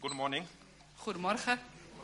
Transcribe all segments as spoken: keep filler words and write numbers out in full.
Good morning. Goedemorgen.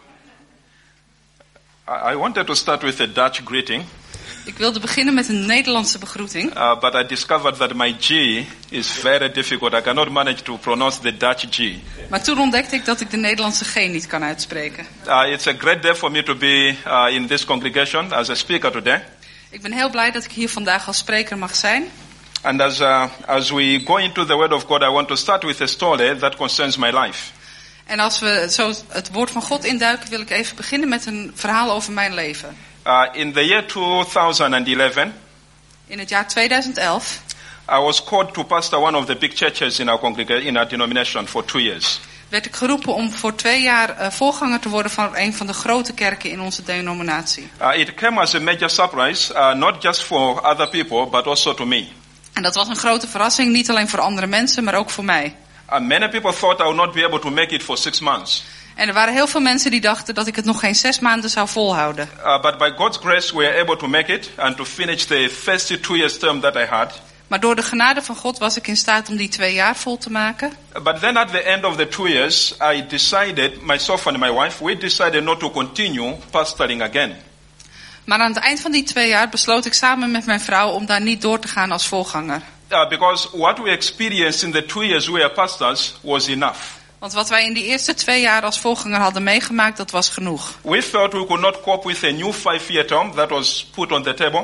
I wanted to start with a Dutch greeting. Ik wilde beginnen met een Nederlandse begroeting. Uh, but I discovered that my G is very difficult. I cannot manage to pronounce the Dutch G. Maar toen ontdekte ik dat ik de Nederlandse G niet kan uitspreken. Uh, it's a great day for me to be uh, in this congregation as a speaker today. Ik ben heel blij dat ik hier vandaag als spreker mag zijn. And as, uh, as we go into the Word of God, I want to start with a story that concerns my life. En als we zo het woord van God induiken, wil ik even beginnen met een verhaal over mijn leven. Uh, in the year twenty eleven, In het jaar tweeduizend elf I was called to pastor one of the big churches in our congregation, in our denomination, for two years. werd ik geroepen om voor twee jaar uh, voorganger te worden van een van de grote kerken in onze denominatie. Uh, it came as a major surprise, uh, not just for other people, but also to me. En dat was een grote verrassing, niet alleen voor andere mensen, maar ook voor mij. Uh, many people thought I would not be able to make it for six months. En er waren heel veel mensen die dachten dat ik het nog geen zes maanden zou volhouden. Uh, but by God's grace, we were able to make it and to finish the first two years term that I had. Maar door de genade van God was ik in staat om die twee jaar vol te maken. But then at the end of the two years, I decided, myself and my wife, we decided not to continue pastoring again. Maar aan het eind van die twee jaar besloot ik samen met mijn vrouw om daar niet door te gaan als voorganger. Uh, because what we experienced in the two years we were pastors was enough. Want wat wij in die eerste twee jaar als voorganger hadden meegemaakt, dat was genoeg. We felt we could not cope with a new five-year term that was put on the table.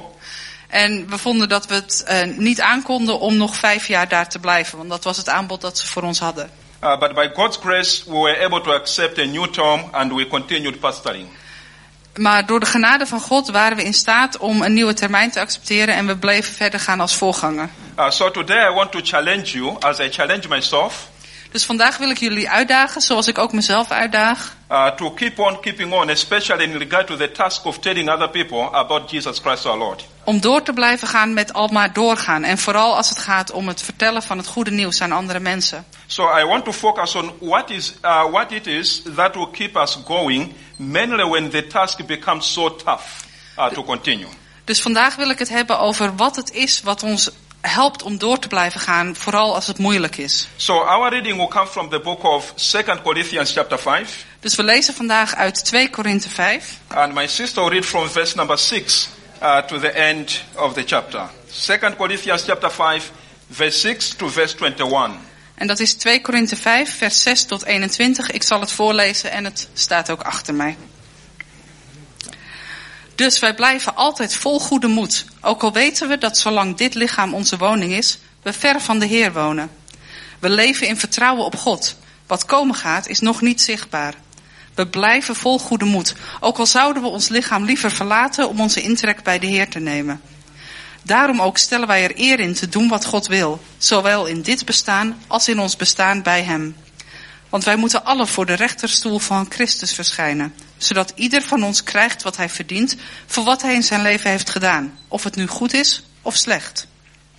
En we vonden dat we het uh, niet aankonden om nog vijf jaar daar te blijven. Want dat was het aanbod dat ze voor ons hadden. Uh, but by God's grace, we were able to accept a new term and we continued pastoring. Maar door de genade van God waren we in staat om een nieuwe termijn te accepteren en we bleven verder gaan als voorganger. Uh, so today I want to challenge you as I challenge myself. Dus vandaag wil ik jullie uitdagen, zoals ik ook mezelf uitdaag. Uh, to keep on keeping on, especially in regard to the task of telling other people about Jesus Christ our Lord. Om door te blijven gaan met al maar doorgaan. En vooral als het gaat om het vertellen van het goede nieuws aan andere mensen. So I want to focus on what is uh, what it is that will keep us going, mainly when the task becomes so tough uh, to continue. Dus vandaag wil ik het hebben over wat het is wat ons helpt om door te blijven gaan, vooral als het moeilijk is. So our reading will come from the book of Second Corinthians chapter five. Dus we lezen vandaag uit twee Korinthe vijf. And my sister will read from verse number six uh, to the end of the chapter. Second Corinthians chapter five, verse six to verse twenty-one. En dat is twee Korinthe vijf, vers zes tot eenentwintig. Ik zal het voorlezen en het staat ook achter mij. Dus wij blijven altijd vol goede moed. Ook al weten we dat zolang dit lichaam onze woning is, we ver van de Heer wonen. We leven in vertrouwen op God. Wat komen gaat is nog niet zichtbaar. We blijven vol goede moed. Ook al zouden we ons lichaam liever verlaten om onze intrek bij de Heer te nemen. Daarom ook stellen wij er eer in te doen wat God wil. Zowel in dit bestaan als in ons bestaan bij Hem. Want wij moeten allen voor de rechterstoel van Christus verschijnen. Zodat ieder van ons krijgt wat hij verdient voor wat hij in zijn leven heeft gedaan. Of het nu goed is of slecht.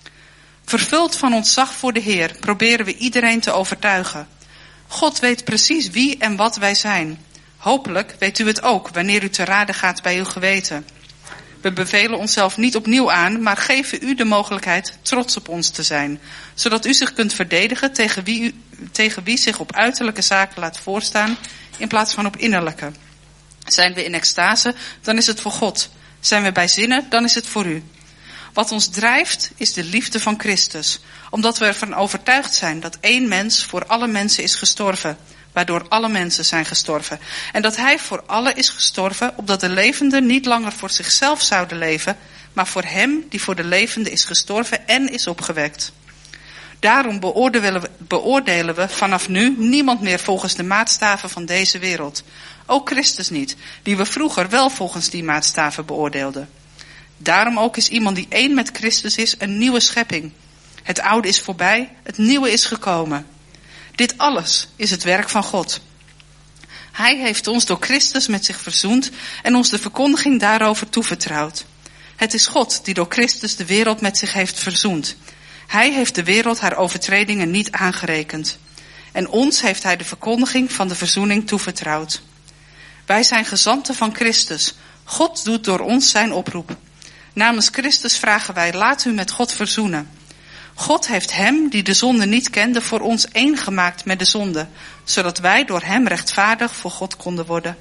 Vervuld van ontzag voor de Heer proberen we iedereen te overtuigen. God weet precies wie en wat wij zijn. Hopelijk weet u het ook wanneer u te raden gaat bij uw geweten. We bevelen onszelf niet opnieuw aan, maar geven u de mogelijkheid trots op ons te zijn. Zodat u zich kunt verdedigen tegen wie, u, tegen wie zich op uiterlijke zaken laat voorstaan in plaats van op innerlijke. Zijn we in extase, dan is het voor God. Zijn we bij zinnen, dan is het voor u. Wat ons drijft, is de liefde van Christus. Omdat we ervan overtuigd zijn dat één mens voor alle mensen is gestorven. Waardoor alle mensen zijn gestorven. En dat hij voor allen is gestorven, opdat de levenden niet langer voor zichzelf zouden leven, maar voor hem die voor de levenden is gestorven en is opgewekt. Daarom beoordelen we, beoordelen we vanaf nu niemand meer volgens de maatstaven van deze wereld. Ook Christus niet, die we vroeger wel volgens die maatstaven beoordeelden. Daarom ook is iemand die één met Christus is een nieuwe schepping. Het oude is voorbij, het nieuwe is gekomen. Dit alles is het werk van God. Hij heeft ons door Christus met zich verzoend en ons de verkondiging daarover toevertrouwd. Het is God die door Christus de wereld met zich heeft verzoend. Hij heeft de wereld haar overtredingen niet aangerekend. En ons heeft hij de verkondiging van de verzoening toevertrouwd. Wij zijn gezanten van Christus. God doet door ons zijn oproep. Namens Christus vragen wij, laat u met God verzoenen. God heeft hem, die de zonde niet kende, voor ons één gemaakt met de zonde, zodat wij door hem rechtvaardig voor God konden worden.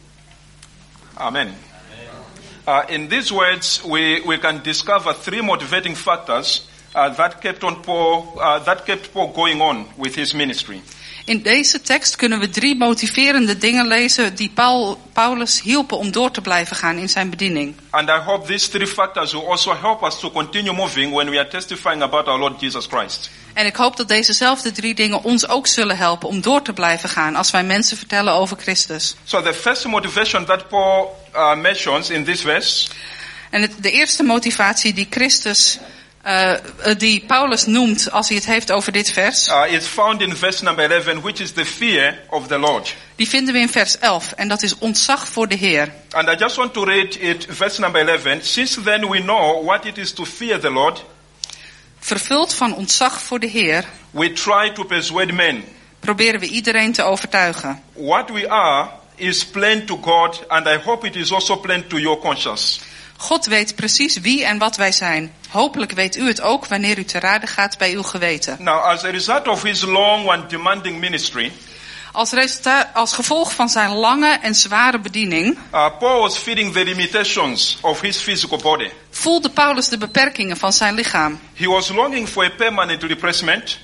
Amen. Uh, in these words, we, we can discover three motivating factors uh, that kept on Paul, uh, that kept Paul going on with his ministry. In deze tekst kunnen we drie motiverende dingen lezen die Paul, Paulus hielpen om door te blijven gaan in zijn bediening. And I hope these three factors will also help us to continue moving when we are testifying about our Lord Jesus Christ. En ik hoop dat dezezelfde drie dingen ons ook zullen helpen om door te blijven gaan als wij mensen vertellen over Christus. So the first motivation that Paul uh, mentions in this verse En het, de eerste motivatie die Christus, uh, die Paulus noemt als hij het heeft over dit vers, uh, is found in verse number eleven, which is the fear of the Lord. die vinden we in vers elf. En dat is ontzag voor de Heer. And I just want to read it, verse number eleven. Since then we know what it is to fear the Lord. Vervuld van ontzag voor de Heer, We try to persuade men. proberen we iedereen te overtuigen. What we are is plain to God, and I hope it is also plain to your conscience. God weet precies wie en wat wij zijn. Hopelijk weet u het ook wanneer u te raden gaat bij uw geweten. Now, as a result of his long and demanding ministry, Als, resultaat, als gevolg van zijn lange en zware bediening uh, Paul was feeling the limitations of his physical body. voelde Paulus de beperkingen van zijn lichaam. He was longing for a permanent replacement,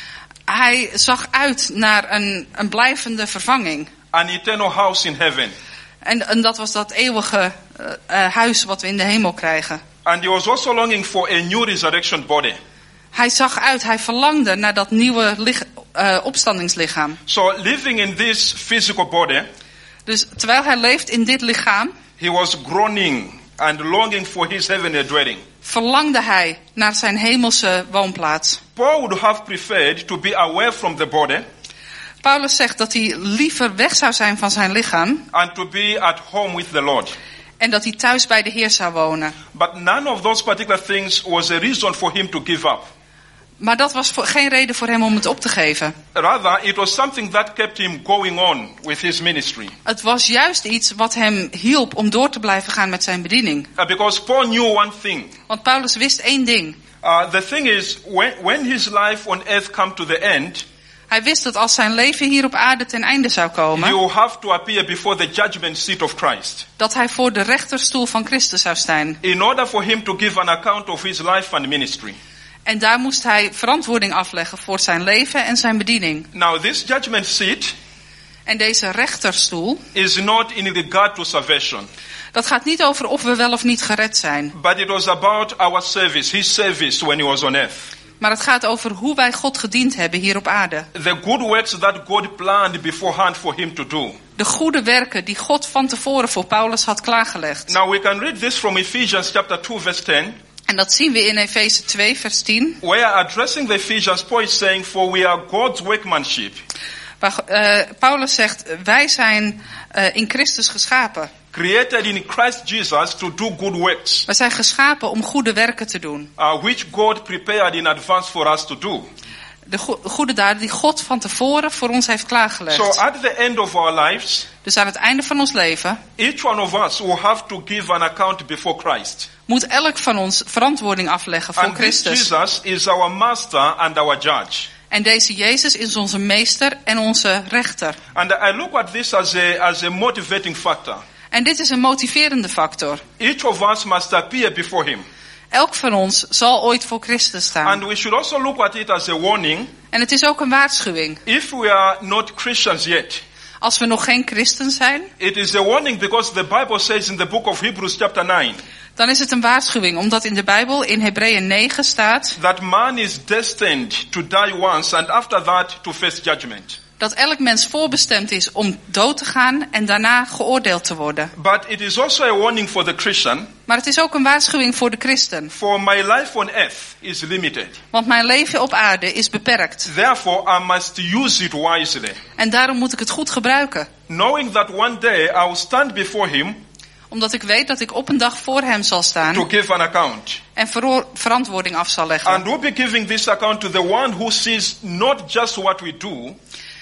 Hij zag uit naar een, een blijvende vervanging. an eternal house in heaven. En, en dat was dat eeuwige uh, uh, huis wat we in de hemel krijgen. And he was also longing for a new resurrection body. Hij zag uit, hij verlangde naar dat nieuwe lich, uh, opstandingslichaam. So living in this physical body, Dus terwijl hij leeft in dit lichaam, he was groaning and longing for his heavenly dwelling. verlangde hij naar zijn hemelse woonplaats. Paul would have preferred to be away from the body Paulus zegt dat hij liever weg zou zijn van zijn lichaam and to be at home with the Lord. en dat hij thuis bij de Heer zou wonen. But none of those particular things was a reason for him to give up. Maar dat was voor, geen reden voor hem om het op te geven. Rather, it was something that kept him going on with his ministry. Het was juist iets wat hem hielp om door te blijven gaan met zijn bediening. Uh, because Paul knew one thing. Want Paulus wist één ding. Uh, the thing is, when, when his life on earth come to the end, Hij wist dat als zijn leven hier op aarde ten einde zou he komen, will have to appear before the judgment seat of Christ. dat hij voor de rechterstoel van Christus zou staan. In order for him to give an account of his life and ministry. En daar moest hij verantwoording afleggen voor zijn leven en zijn bediening. Now, this judgment seat En deze rechterstoel, is not in regard to salvation, dat gaat niet over of we wel of niet gered zijn. but it was about our service, his service when he was on earth. Maar het gaat over hoe wij God gediend hebben hier op aarde. The good works that God planned beforehand for him to do. De goede werken die God van tevoren voor Paulus had klaargelegd. Now, we can read this from Ephesians chapter two, verse ten. En dat zien we in Efeze twee, vers tien. Where addressing the Ephesians, Paul is saying, for we are God's workmanship, Waar uh, Paulus zegt, wij zijn uh, in Christus geschapen. created in Christ Jesus to do good works, We zijn geschapen om goede werken te doen. uh, which God prepared in advance for us to do. De go- goede daden die God van tevoren voor ons heeft klaargelegd. So at the end of our lives, Dus aan het einde van ons leven each one of us will have to give an account before Christ. moet elk van ons verantwoording afleggen voor And this Christus. Jesus is our master and our judge. En deze Jezus is onze meester en onze rechter. And I look at this as a, as a motivating factor. En dit is een motiverende factor. Each of us must appear before him. Elk van ons zal ooit voor Christus staan. And we should also look at it as a warning. En het is ook een waarschuwing. If we are not Christians yet, Als we nog geen christen zijn, it is a warning because the Bible says in the book of Hebrews chapter nine, dan is het een waarschuwing. Omdat in de Bijbel in Hebreeën negen staat that man is destined to die once and after that to face judgment. dat elk mens voorbestemd is om dood te gaan en daarna geoordeeld te worden. But it is also a warning for the Christian, Maar het is ook een waarschuwing voor de christen. for my life on earth is limited. Want mijn leven op aarde is beperkt. Therefore, I must use it wisely, En daarom moet ik het goed gebruiken. knowing that one day I will stand before him Omdat ik weet dat ik op een dag voor hem zal to staan give an account. en ver- verantwoording af zal leggen. And we'll be giving this account to the one who sees not just what we do,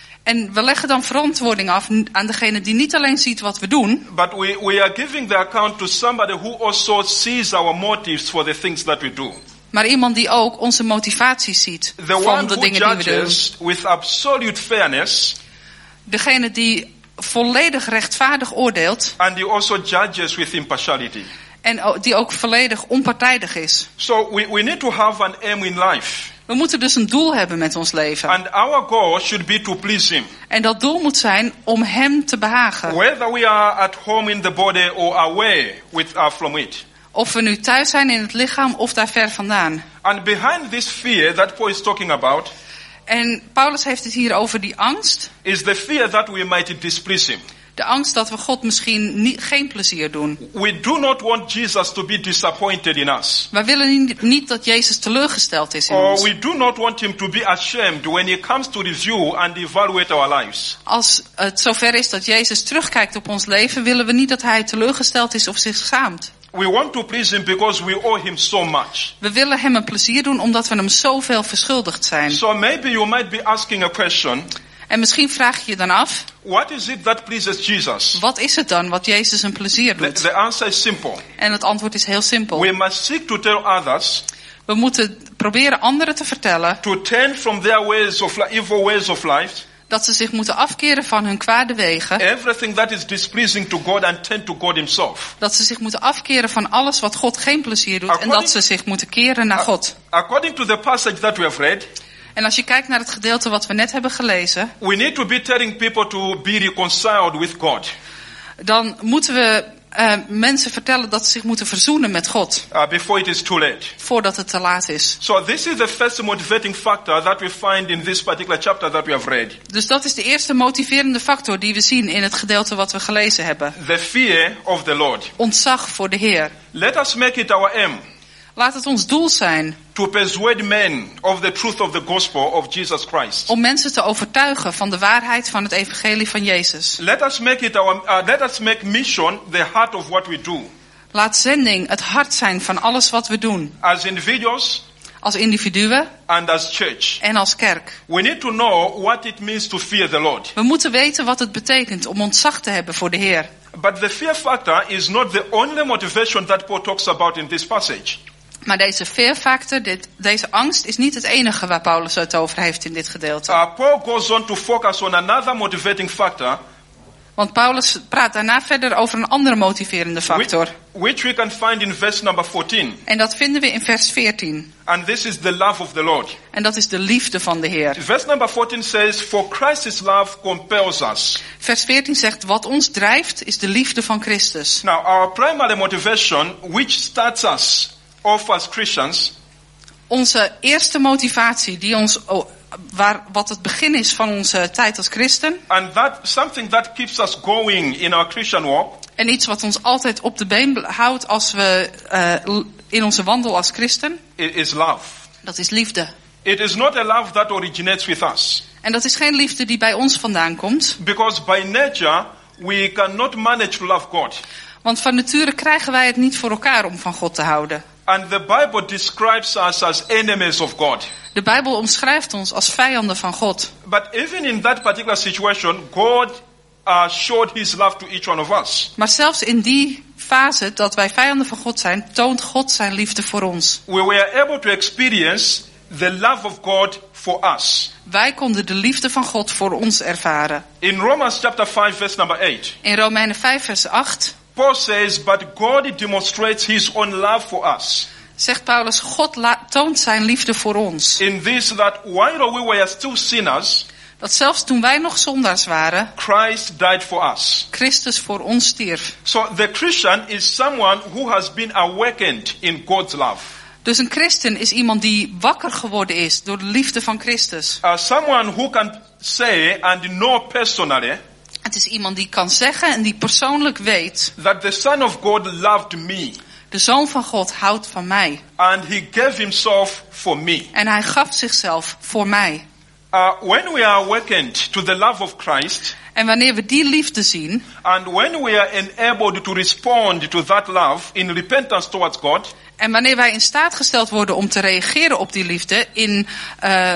En we leggen dan verantwoording af aan degene die niet alleen ziet wat we doen, but we, we are giving the account to somebody who also sees our motives for the things that we do. Maar iemand die ook onze motivaties ziet The van one de who dingen die we doen. judges with absolute fairness, Degene die volledig rechtvaardig oordeelt and he also judges with impartiality. en o- die ook volledig onpartijdig is. So we, we need to have an aim in life. We moeten dus een doel hebben met ons leven. And our goal should be to please him. En dat doel moet zijn om hem te behagen. Whether we are at home in the body or away with, uh, from it. Of we nu thuis zijn in het lichaam of daar ver vandaan. And behind this fear that Paul is talking about En Paulus heeft het hier over die angst. is the fear that we might displease him. De angst dat we God misschien niet, geen plezier doen. We do not want Jesus to be disappointed in us. Wij willen niet, niet dat Jezus teleurgesteld is in Or ons. we do not want him to be ashamed when he comes to review and evaluate our lives. Als het zover is dat Jezus terugkijkt op ons leven, willen we niet dat hij teleurgesteld is of zich schaamt. We want to please him because we owe him so much. We willen hem een plezier doen omdat we hem zoveel verschuldigd zijn. So maybe you might be asking a question. En misschien vraag je je dan af, What is it that pleases Jesus? wat is het dan wat Jezus een plezier The, doet? the answer is simple. En het antwoord is heel simpel. We must seek to tell others We moeten proberen anderen te vertellen to turn from their ways of li- evil ways of life, dat ze zich moeten afkeren van hun kwade wegen. everything that is displeasing to God, and turn to God himself. Dat ze zich moeten afkeren van alles wat God geen plezier doet. En According- dat ze zich moeten keren naar God. According to the passage that we have read, En als je kijkt naar het gedeelte wat we net hebben gelezen, we need to be telling people to be reconciled with God. dan moeten we uh, mensen vertellen dat ze zich moeten verzoenen met God. Uh, before it is too late. Voordat het te laat is. So this is the first motivating factor that we find in this particular chapter that we have read. Dus dat is de eerste motiverende factor die we zien in het gedeelte wat we gelezen hebben. The fear of the Lord. Ontzag voor de Heer. Let us make it our aim Laat het ons doel zijn to persuade men of the truth of the gospel of Jesus Christ. om mensen te overtuigen van de waarheid van het evangelie van Jezus. Let us make it our, uh, let us make mission the heart of what we do. Laat zending het hart zijn van alles wat we doen. As individuals Als individuen and as church. en als kerk. We need to know what it means to fear the Lord. We moeten weten wat het betekent om ontzag te hebben voor de Heer. But the fear factor is not the only motivation that Paul talks about in this passage. Maar deze fear factor, dit, deze angst, is niet het enige waar Paulus het over heeft in dit gedeelte. Uh, Paul goes on to focus on another motivating factor, Want Paulus praat daarna verder over een andere motiverende which, factor. which we can find in verse number fourteen. En dat vinden we in vers veertien. And this is the love of the Lord. En dat is de liefde van de Heer. Verse number fourteen says, for Christ's love compels us. Vers veertien zegt, wat ons drijft is de liefde van Christus. Now, our primary motivation, which starts us off as Christians, Onze eerste motivatie, die ons, oh, waar, wat het begin is van onze tijd als christen. and that something that keeps us going in our Christian walk, En iets wat ons altijd op de been houdt als we uh, in onze wandel als christen. i- is love. Dat is liefde. It is not a love that originates with us. En dat is geen liefde die bij ons vandaan komt. Because by nature, we cannot manage to love God. Want van nature krijgen wij het niet voor elkaar om van God te houden. And the Bible describes us as enemies of God. De Bijbel omschrijft ons als vijanden van God. But even in that particular situation, God uh, showed his love to each one of us. Maar zelfs in die fase dat wij vijanden van God zijn, toont God zijn liefde voor ons. We were able to experience the love of God for us. Wij konden de liefde van God voor ons ervaren. In Romans chapter five, verse number eight, In Romeinen vijf vers acht Paul says, but God demonstrates his own love for us. zegt Paulus, God la- toont zijn liefde voor ons. In this, that while we were still sinners, Dat zelfs toen wij nog zondaars waren, Christ died for us. Christus voor ons stierf. So the Christian is someone who has been awakened in God's love. Dus een christen is iemand die wakker geworden is door de liefde van Christus. Uh, someone who can say and know personally Het is iemand die kan zeggen en die persoonlijk weet, that the Son of God loved me de Zoon van God houdt van mij. and he gave himself for me. En hij gaf zichzelf voor mij. Uh, when we are awakened to the love of Christ, En wanneer we die liefde zien, and when we are enabled to respond to that love in repentance towards God, en wanneer wij in staat gesteld worden om te reageren op die liefde in uh,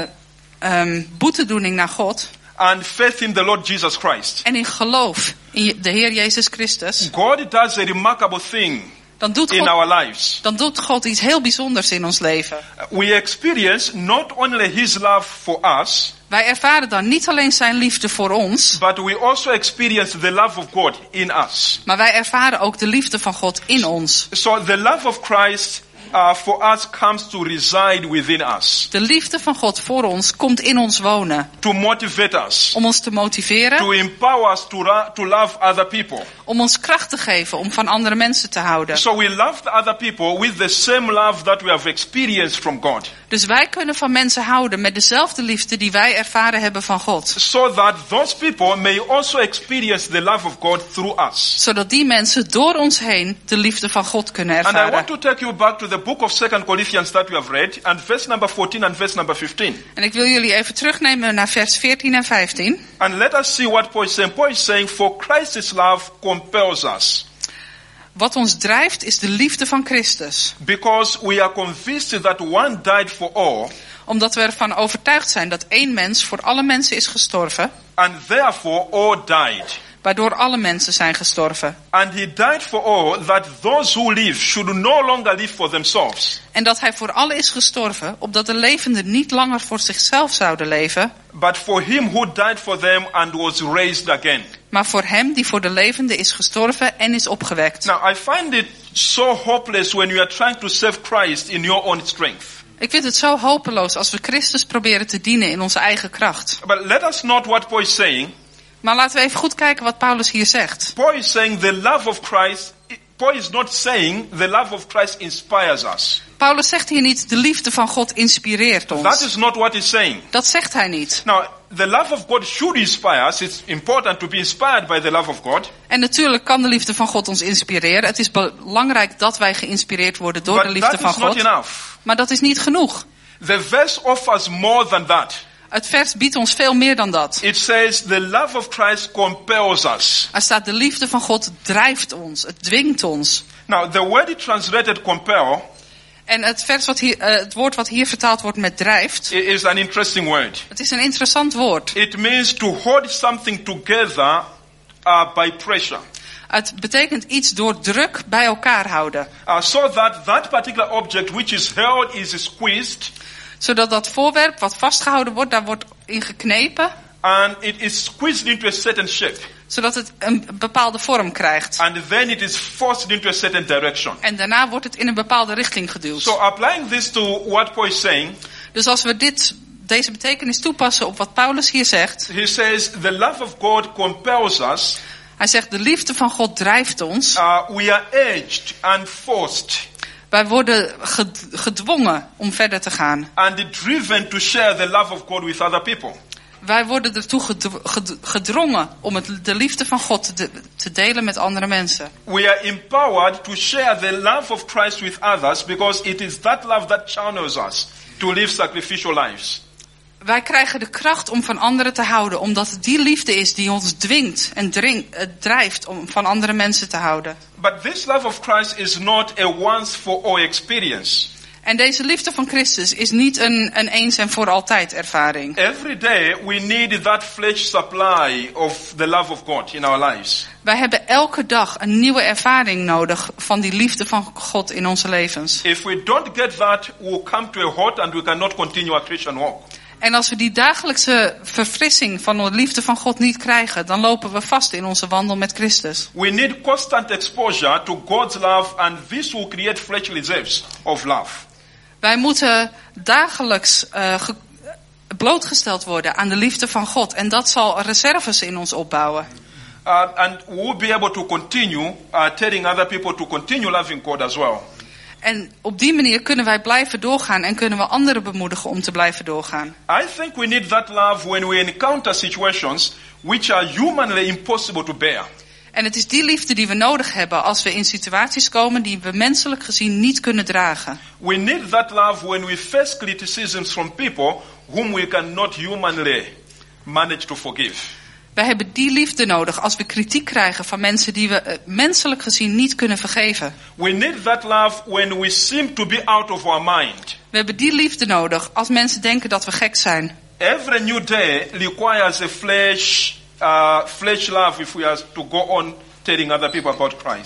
um, boetedoening naar God and faith in the Lord Jesus Christ, en in geloof in de Heer Jezus Christus, God does a remarkable thing dan doet, in God, our lives. dan doet God iets heel bijzonders in ons leven. We experience not only His love for us, Wij ervaren dan niet alleen zijn liefde voor ons, but we also experience the love of God in us. maar wij ervaren ook de liefde van God in ons. So the love of Christ uh, for us comes to reside within us, De liefde van God voor ons komt in ons wonen. to motivate us, Om ons te motiveren, to empower us to, ra- to love other people. om ons kracht te geven om van andere mensen te houden. So we love the other people with the same love that we have experienced from God, Dus wij kunnen van mensen houden met dezelfde liefde die wij ervaren hebben van God. so that those people may also experience the love of God through us. Zodat die mensen door ons heen de liefde van God kunnen And I want ervaren. to take you back to the book of Second Corinthians that we have read, and verse number fourteen and verse number fifteen. En ik wil jullie even terugnemen naar vers veertien en vijftien. And let us see what Paul is saying. Paul is saying, for Christ's love compels us, Wat ons drijft is de liefde van Christus. because we are convinced that one died for all, Omdat we ervan overtuigd zijn dat één mens voor alle mensen is gestorven, and therefore all died. waardoor alle mensen zijn gestorven. And he died for all, that those who live should no longer live for themselves, En dat hij voor allen is gestorven, opdat de levenden niet langer voor zichzelf zouden leven, but for him who died for them and was raised again. maar voor hem die voor de levenden is gestorven en is opgewekt. Now, I find it so hopeless when you are trying to serve Christ in your own strength. Ik vind het zo hopeloos als we Christus proberen te dienen in onze eigen kracht. But let us note what Paul is saying. Maar laten we even goed kijken wat Paulus hier zegt. Paul is saying the love of Christ, Paul is not saying the love of Christ inspires us. Paulus zegt hier niet, de liefde van God inspireert That ons. is not what he's saying. Dat zegt hij niet. Now, the love of God should inspire us. It's important to be inspired by the love of God. En natuurlijk kan de liefde van God ons inspireren. Het is belangrijk dat wij geïnspireerd worden door de But liefde that van is not God. enough. Maar dat is niet genoeg. The verse offers more than that. Het vers biedt ons veel meer dan dat. It says the love of Christ compels us. Er staat, de liefde van God drijft ons. Het dwingt ons. Now, the word translated compel En het, vers wat hier, uh, het woord wat hier vertaald wordt met drijft, i- is an interesting word. het is een interessant woord. It means to hold something together uh, by pressure. Het betekent iets door druk bij elkaar houden. Uh, so that that particular object which is held is squeezed, Zodat dat voorwerp wat vastgehouden wordt, daar wordt in geknepen. and it is squeezed into a certain shape. Zodat het een bepaalde vorm krijgt. And then it is forced into a certain direction. En daarna wordt het in een bepaalde richting geduwd. So applying this to what Paul is saying, Dus als we dit, deze betekenis toepassen op wat Paulus hier zegt. he says the love of God compels us. Hij zegt, de liefde van God drijft ons. Uh, we are urged and forced Wij worden ged- gedwongen om verder te gaan. and driven to share the love of God with other people. Wij worden ertoe gedw- ged- gedrongen om het, de liefde van God te, te delen met andere mensen. We are empowered to share the love of Christ with others because it is that love that channels us to live sacrificial lives. Wij krijgen de kracht om van anderen te houden, omdat het die liefde is die ons dwingt en dring, uh, drijft om van andere mensen te houden. But this love of Christ is not a once for all experience. En deze liefde van Christus is niet een, een eens en voor altijd ervaring. Every day we need that flesh supply of the love of God in our lives. Wij hebben elke dag een nieuwe ervaring nodig van die liefde van God in onze levens. If we don't get that, we'll come to a halt and we cannot continue our Christian walk. En als we die dagelijkse verfrissing van de liefde van God niet krijgen, dan lopen we vast in onze wandel met Christus. We need constant exposure to God's love, and this will create fresh reserves of love. Wij moeten dagelijks uh, ge- blootgesteld worden aan de liefde van God. En dat zal reserves in ons opbouwen. Uh, and we will be able to continue uh, telling other people to continue loving God as well. En op die manier kunnen wij blijven doorgaan en kunnen we anderen bemoedigen om te blijven doorgaan. I think we need that love when we encounter situations which are humanly impossible to bear. En het is die liefde die we nodig hebben als we in situaties komen die we menselijk gezien niet kunnen dragen. We need that love when we face criticisms from people whom we cannot humanly manage to forgive. Wij hebben die liefde nodig als we kritiek krijgen van mensen die we uh, menselijk gezien niet kunnen vergeven. We need that love when we seem to be out of our mind. We hebben die liefde nodig als mensen denken dat we gek zijn. Every new day requires a flesh, uh, flesh love if we are to go on telling other people about Christ.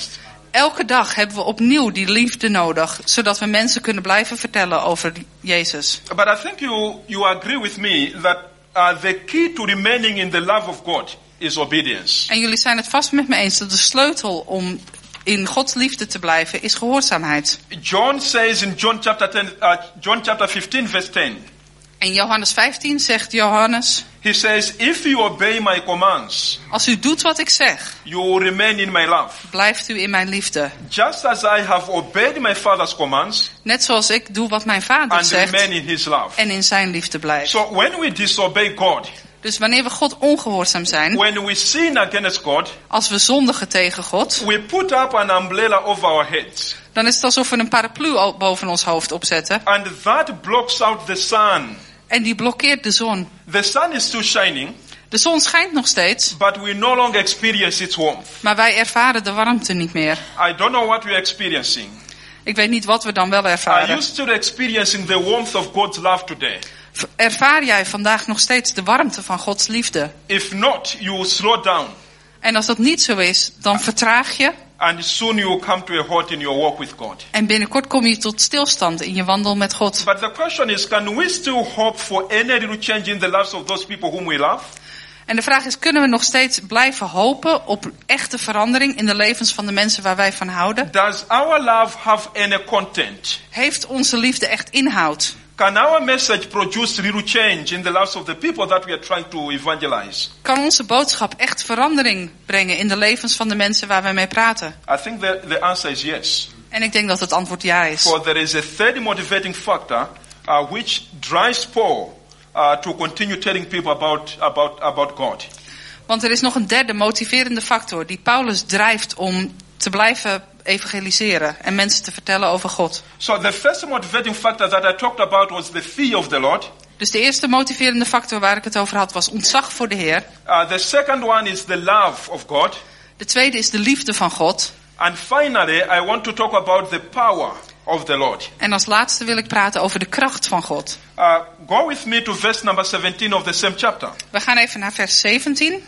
Elke dag hebben we opnieuw die liefde nodig, zodat we mensen kunnen blijven vertellen over Jezus. But I think you, you agree with me that uh, the key to remaining in the love of God is obedience. En jullie zijn het vast met me eens dat de sleutel om in Gods liefde te blijven is gehoorzaamheid. John says in John chapter ten, uh, John chapter fifteen verse ten. In Johannes vijftien zegt Johannes, He says, if you obey my commands, als u doet wat ik zeg, you will remain in my love. blijft u in mijn liefde. Just as I have obeyed my Father's commands Net zoals ik doe wat mijn vader and remain zegt in his love. en in zijn liefde blijf. So when we disobey God, Dus wanneer we God ongehoorzaam zijn, when we sin against God, als we zondigen tegen God, we put up an umbrella over our heads. dan is het alsof we een paraplu o- boven ons hoofd opzetten. And that blocks out the sun. En die blokkeert de zon. The sun is still shining, De zon schijnt nog steeds, but we no longer experience its warmth. maar wij ervaren de warmte niet meer. I don't know what we're experiencing. Ik weet niet wat we dan wel Are ervaren. you still experiencing the warmth of God's love today? Ervaar jij vandaag nog steeds de warmte van Gods liefde? If not, you will slow down. En als dat niet zo is, dan vertraag je. And soon you will come to a halt in your walk with God. En binnenkort kom je tot stilstand in je wandel met God. But the question is, can we still hope for any little change in the lives of those people whom we love? En de vraag is, kunnen we nog steeds blijven hopen op echte verandering in de levens van de mensen waar wij van houden? Does our love have any content? Heeft onze liefde echt inhoud? Can our message produce real change in the lives of the people that we are trying to evangelize? Kan onze boodschap echt verandering brengen in de levens van de mensen waar we mee praten? I think the, the answer is yes. En ik denk dat het antwoord ja is. For there is a third motivating factor uh, which drives Paul uh, to continue telling people about, about, about God. Want er is nog een derde motiverende factor die Paulus drijft om te blijven evangeliseren en mensen te vertellen over God. So the first motivating factor that I talked about was the fear of the Lord. Dus de eerste motiverende factor waar ik het over had was ontzag voor de Heer. Uh, the second one is the love of God. De tweede is de liefde van God. And finally, I want to talk about the power of the Lord. En als laatste wil ik praten over de kracht van God. Uh, go with me to verse number seventeen of the same chapter. We gaan even naar vers zeventien.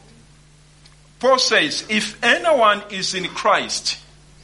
Paul says, if anyone is in Christ,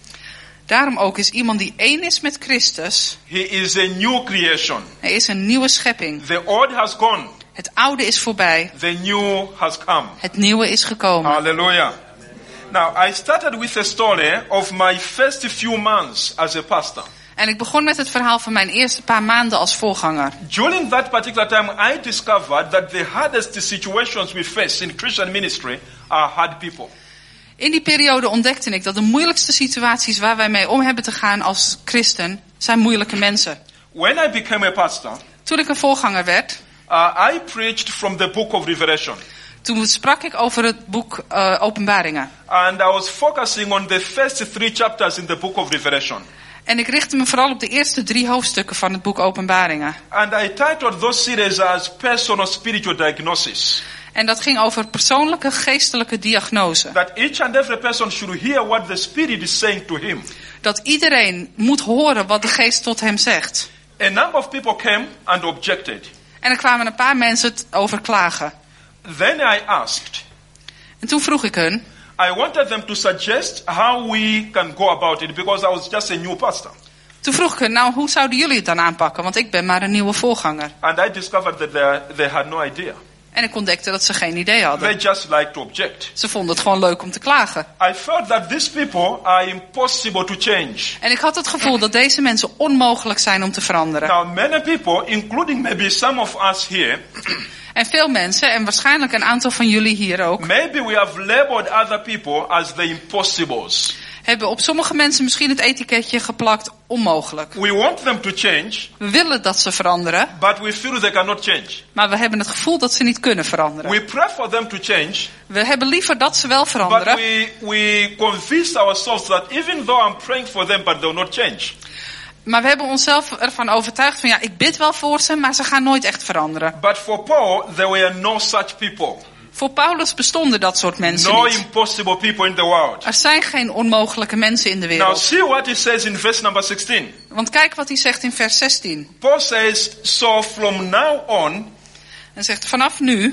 Daarom ook is iemand die één is met Christus. he is a new creation. Hij is een nieuwe schepping. The old has gone, Het oude is voorbij. the new has come. Het nieuwe is gekomen. Hallelujah. Now, I started with a story of my first few months as a pastor. En ik begon met het verhaal van mijn eerste paar maanden als voorganger. During that particular time, I discovered that the hardest situations we face in Christian ministry are hard people. In die periode ontdekte ik dat de moeilijkste situaties waar wij mee om hebben te gaan als christen, zijn moeilijke mensen. When I became a pastor, Toen ik een voorganger werd, uh, I preached from the book of Revelation. toen sprak ik over het boek uh, Openbaringen. And I was focusing on the first three chapters in the book of Revelation. En ik richtte me vooral op de eerste drie hoofdstukken van het boek Openbaringen. And I titled those series as Personal Spiritual Diagnosis. En dat ging over persoonlijke geestelijke diagnose. That each and every person should hear what the Spirit is saying to him. Dat iedereen moet horen wat de geest tot hem zegt. A number of people came and objected. En er kwamen een paar mensen het over klagen. Then I asked, En toen vroeg ik hun, I wanted them to suggest how we can go about it because I was just a new pastor. toen vroeg ik hun, nou hoe zouden jullie het dan aanpakken? Want ik ben maar een nieuwe voorganger. And I discovered that they, they had no idea. En ik ontdekte dat ze geen idee hadden. They just like to object. Ze vonden het gewoon leuk om te klagen. I felt that these people are impossible to change. En ik had het gevoel dat deze mensen onmogelijk zijn om te veranderen. Now, many people, including maybe some of us here, En veel mensen, en waarschijnlijk een aantal van jullie hier ook, maybe we have labeled other people as the impossibles. hebben op sommige mensen misschien het etiketje geplakt onmogelijk. We want them to change, We willen dat ze veranderen, but we feel they cannot change. maar we hebben het gevoel dat ze niet kunnen veranderen. We pray for them to change, We hebben liever dat ze wel but veranderen, we, we convince ourselves that even though I'm praying for them, but they'll not change. maar we hebben onszelf ervan overtuigd van ja, ik bid wel voor ze, maar ze gaan nooit echt veranderen. But for Paul, there were no such people. Voor Paulus bestonden dat soort mensen No niet. impossible people in the world. Er zijn geen onmogelijke mensen in de Now wereld. see what he says in verse number sixteen. Want kijk wat hij zegt in vers zestien. Paul says, so from now on, Hij zegt vanaf nu,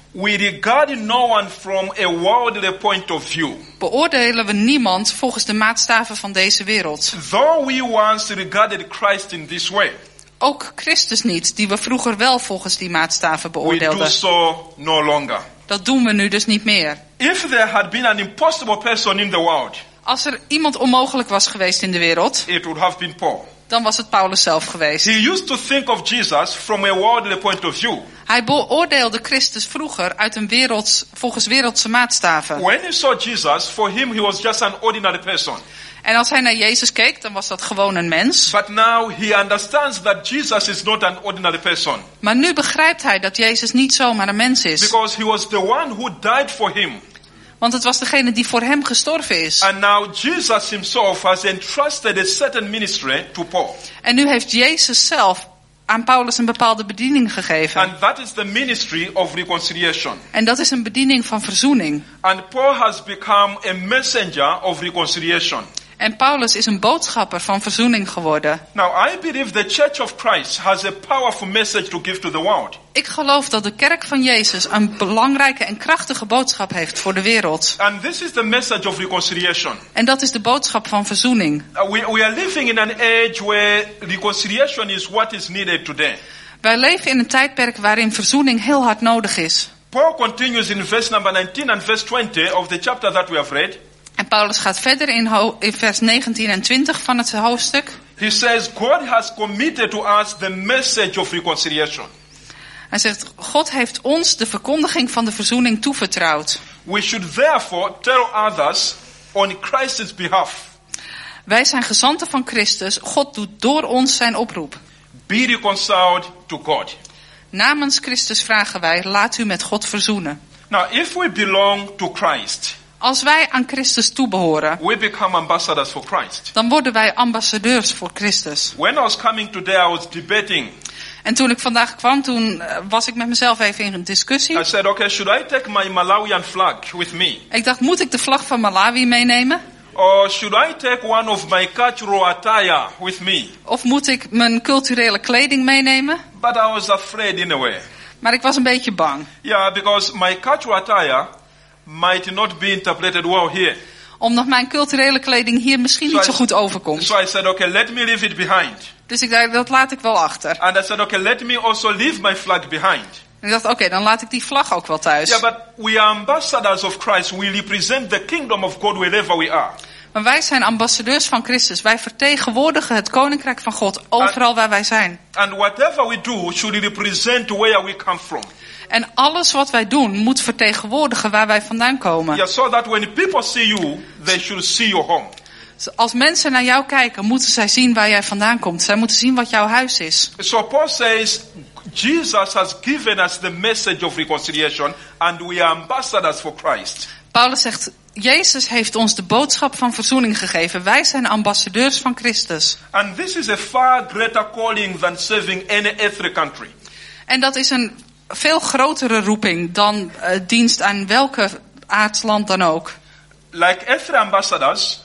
we regard no one from a worldly point of view. Beoordelen we niemand volgens de maatstaven van deze wereld. Though we once regarded Christ in this way, Ook Christus niet, die we vroeger wel volgens die maatstaven we do beoordeelden. so no longer. Dat doen we nu dus niet meer. If there had been an impossible person in the world, Als er iemand onmogelijk was geweest in de wereld, it would have been Paul. dan was het Paulus zelf geweest. He used to think of Jesus from a worldly point of view. Hij beoordeelde Christus vroeger uit een werelds, volgens wereldse maatstaven. When he saw Jesus, for him he was just an ordinary person. En als hij naar Jezus keek, dan was dat gewoon een mens. But now he understands that Jesus is not an ordinary person. Maar nu begrijpt hij dat Jezus niet zomaar een mens is. Because he was the one who died for him. Want het was degene die voor hem gestorven is. And now Jesus himself has entrusted a certain ministry to Paul. En nu heeft Jezus zelf aan Paulus een bepaalde bediening gegeven. And that is the ministry of reconciliation. En dat is een bediening van verzoening. And Paul has become a messenger of reconciliation. En Paulus is een boodschapper van verzoening geworden. Now I believe the Church of Christ has a powerful message to give to the world. Ik geloof dat de kerk van Jezus een belangrijke en krachtige boodschap heeft voor de wereld. And this is the message of reconciliation. En dat is de boodschap van verzoening. Uh, we, we are living in an age where reconciliation is what is needed today. Wij leven in een tijdperk waarin verzoening heel hard nodig is. Paul continues in verse number nineteen and verse twenty of the chapter that we have read. En Paulus gaat verder in, ho- in vers negentien en twintig van het hoofdstuk. He says, God has committed to us the message of reconciliation. Hij zegt, God heeft ons de verkondiging van de verzoening toevertrouwd. We should therefore tell others on Christ's behalf. Wij zijn gezanten van Christus. God doet door ons zijn oproep. Be reconciled to God. Namens Christus vragen wij, laat u met God verzoenen. Now, if we belong to Christ, Als wij aan Christus toebehoren, we become ambassadors for Christ. dan worden wij ambassadeurs voor Christus. When I was coming today, I was debating. En toen ik vandaag kwam, toen uh, was ik met mezelf even in een discussie. I said, okay, should I take my Malawian flag with me? Ik dacht, moet ik de vlag van Malawi meenemen? Or should I take one of my cultural attire with me? Of moet ik mijn culturele kleding meenemen? But I was afraid in a way. Maar ik was een beetje bang. Yeah, because my cultural attire might not be interpreted well here. Omdat mijn culturele kleding hier misschien niet zo goed overkomt. So I said, okay, let me leave it behind. Dus ik dacht, dat laat ik wel achter. And I said, okay, let me also leave my flag behind. En ik dacht, oké, okay, dan laat ik die vlag ook wel thuis. Yeah, but we are ambassadors of Christ. We represent the kingdom of God wherever we are. Maar wij zijn ambassadeurs van Christus. Wij vertegenwoordigen het koninkrijk van God overal waar wij zijn. And whatever we do should represent where we come from. En alles wat wij doen moet vertegenwoordigen waar wij vandaan komen. Yeah, so that when people see you, they should see your home. Als mensen naar jou kijken, moeten zij zien waar jij vandaan komt. Zij moeten zien wat jouw huis is. So Paul says, Jesus has given us the message of reconciliation and we are ambassadors for Christ. Paulus zegt, Jezus heeft ons de boodschap van verzoening gegeven. Wij zijn ambassadeurs van Christus. And this is a far greater calling than serving any earthly country. En dat is een veel grotere roeping dan uh, dienst aan welke aardsland dan ook. Like earthly ambassadors,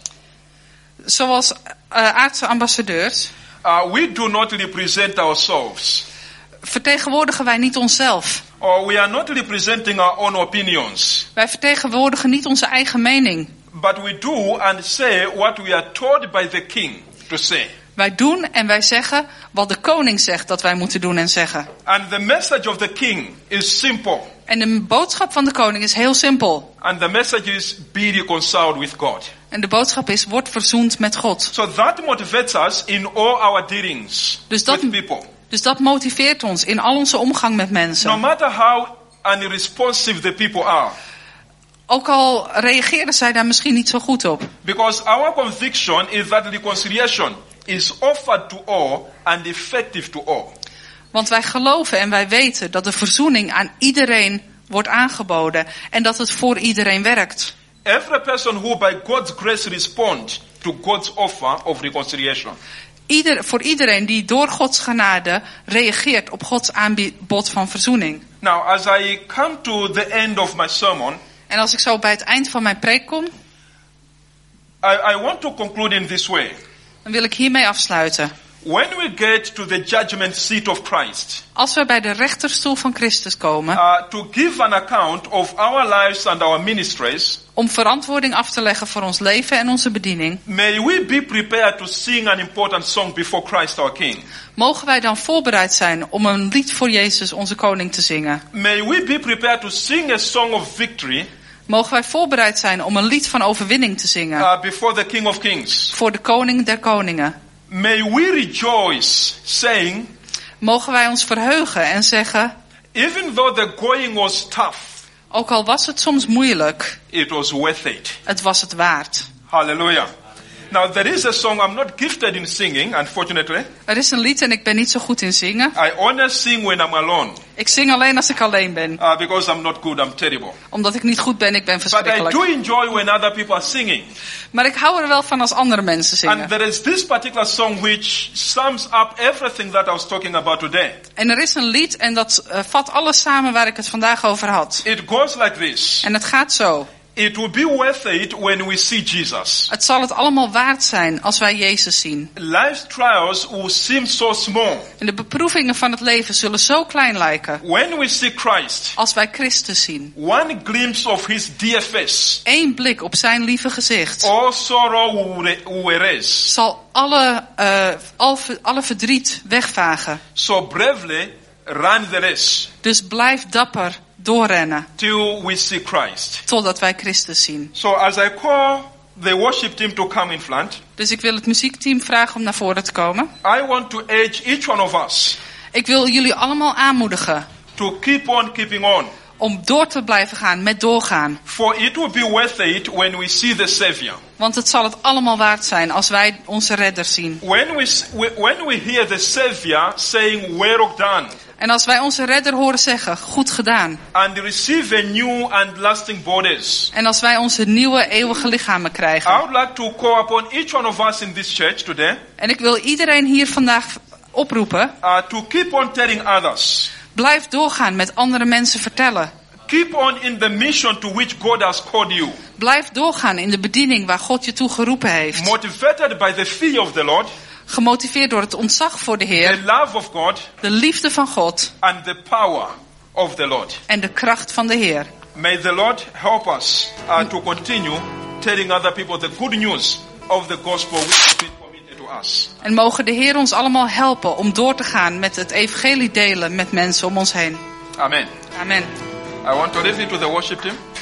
Zoals uh, aardse ambassadeurs uh, we do not represent ourselves. vertegenwoordigen wij niet onszelf. Or we are not representing our own opinions. Wij vertegenwoordigen niet onze eigen mening. But we do and say what we are told by the king to say. Wij doen en wij zeggen wat de koning zegt dat wij moeten doen en zeggen. And the message of the king is simple. En de boodschap van de koning is heel simpel. And the message is be reconciled with God. En de boodschap is, word verzoend met God. So that motivates us in all our dealings Dus dat, with people. dus dat motiveert ons in al onze omgang met mensen. No matter how unresponsive the people are. Ook al reageren zij daar misschien niet zo goed op. Because our conviction is that reconciliation is offered to all and effective to all. Want wij geloven en wij weten dat de verzoening aan iedereen wordt aangeboden. En dat het voor iedereen werkt. Every person who by God's grace responds to God's offer of reconciliation. Ieder, voor iedereen die door Gods genade reageert op Gods aanbod van verzoening. Now, as I come to the end of my sermon, En als ik zo bij het eind van mijn preek kom, I, I want to conclude in this way. dan wil ik hiermee afsluiten. When we get to the judgment seat of Christ, Als we bij de rechterstoel van Christus komen, uh, to give an account of our lives and our ministries, om verantwoording af te leggen voor ons leven en onze bediening, may we be prepared to sing an important song before Christ our King. mogen wij dan voorbereid zijn om een lied voor Jezus onze koning te zingen. May we be prepared to sing a song of victory Mogen wij voorbereid zijn om een lied van overwinning te zingen uh, before the King of Kings. voor de koning der koningen. May we rejoice, saying, Mogen wij ons verheugen en zeggen, even though the going was tough, ook al was het soms moeilijk, it was worth it. het was het waard. Hallelujah. Now there is a song, I'm not gifted in singing, unfortunately. Er is een lied en ik ben niet zo goed in zingen. I only sing when I'm alone, Ik zing alleen als ik alleen ben. uh, because I'm not good, I'm terrible. Omdat ik niet goed ben, ik ben But I verschrikkelijk. do enjoy when other people are singing. Maar ik hou er wel van als andere mensen And zingen. there is this particular song which sums up everything that I was talking about today. En er is een lied en dat uh, vat alles samen waar ik het vandaag over had. It goes like this. En het gaat zo. It will be worth it when we see Jesus. Het zal het allemaal waard zijn als wij Jezus zien. Life's trials will seem so small. En de beproevingen van het leven zullen zo klein lijken. When we see Christ, Als wij Christus zien. one glimpse of his dear face, Eén blik op zijn lieve gezicht. all sorrow will, will erase. Zal alle, uh, al, alle verdriet wegvagen. So bravely run the race Dus blijf dapper doorrennen. till we see Christ. Totdat wij Christus zien. So as I call the worship team to come in front, Dus ik wil het muziekteam vragen om naar voren te komen. I want to urge each one of us Ik wil jullie allemaal aanmoedigen. to keep on keeping on. Om door te blijven gaan met doorgaan. For it will be worth it when we see the Savior. Want het zal het allemaal waard zijn als wij onze redder zien. When we, when we hear the Savior saying, well done, En als wij onze redder horen zeggen, goed gedaan. and receive a new and lasting bodies, En als wij onze nieuwe eeuwige lichamen I krijgen. would like to call upon each one of us in this church today En ik wil iedereen hier vandaag oproepen. uh, to keep on telling others. Blijf doorgaan met andere mensen vertellen. Keep on in the mission to which God has called you. Blijf doorgaan in de bediening waar God je toe geroepen heeft. Motivated by the fear of the Lord, Gemotiveerd door het ontzag voor de the Heer. love of God, De liefde van God. and the power of the Lord. En de kracht van de Heer. May the Lord help us uh, to continue telling other people the good news of the gospel which has been committed to us. En mogen de Heer ons allemaal helpen om door te gaan met het evangelie delen met mensen om ons heen. Amen. Amen. I want to leave it to the worship team.